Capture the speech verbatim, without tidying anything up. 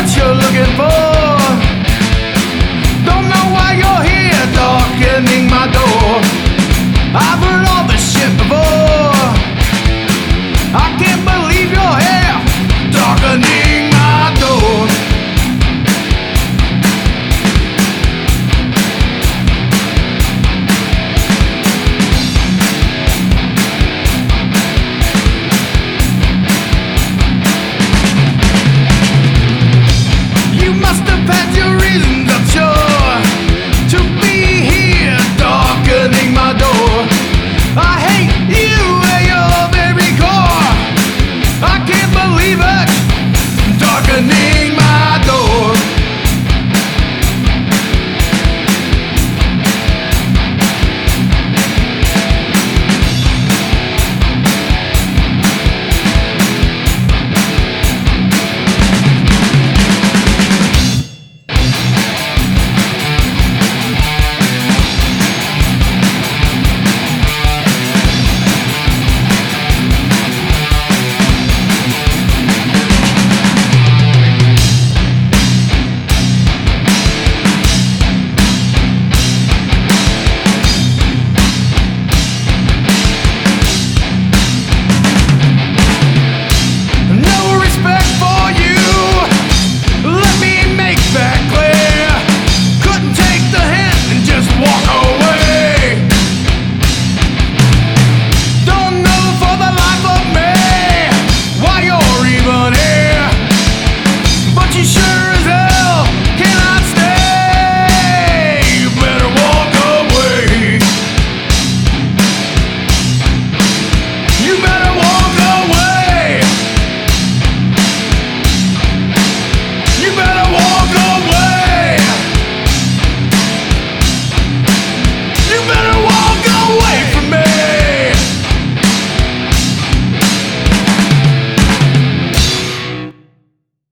what you're looking for. Don't know why you're here darkening my door. I've heard all this shit before. I can't believe you're here darkening my door. You must have had your reasons, I'm sure, to be here darkening my door. I hate you at your very core. I can't believe it, darkening